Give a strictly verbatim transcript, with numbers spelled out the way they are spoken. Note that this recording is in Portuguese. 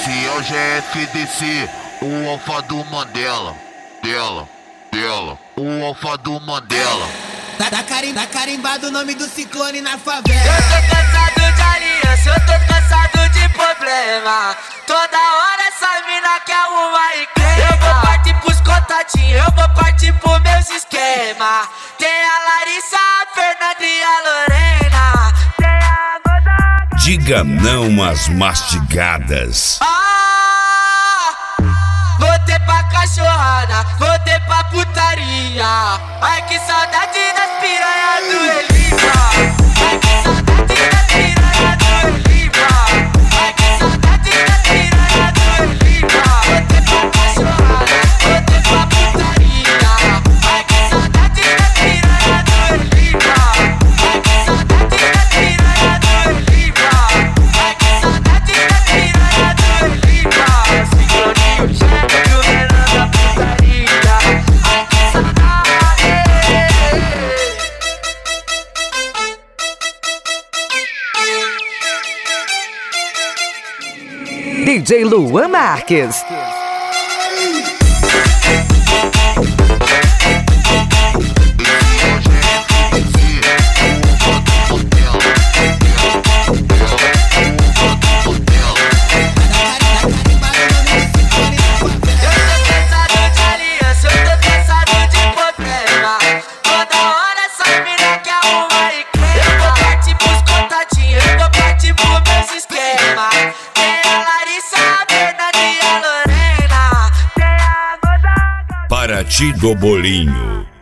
Esse é o G F D C, o alfa do Mandela. Dela, dela, o alfa do Mandela. Tá, tá, carim, tá carimbado o nome do ciclone na favela. Eu tô cansado de aliança, eu tô cansado de problema. Toda hora essa mina quer uma encrenca. Eu vou partir pros contatinhos, eu vou partir pros meus esquemas. Tem a Larissa, a Fernanda e a Lorena. Tem a Goda. Diga não às mastigadas. Ah, voltei pra cachorrada, voltei pra putaria. Ai que saudade das piranhas do Elipa. Ai que saudade das piranhas do Elipa. Ai que saudade das piranhas do Elipa. Voltei pra cachorrada, voltei pra putaria. Ai que saudade das piranhas do Elipa. Ai que saudade das piranhas do Elipa. Ai que saudade das piranhas do Elipa. Cicloninho chato e o menor da putaria. Ai que saudade. D J Luan Marques. Paraty do Bolinho.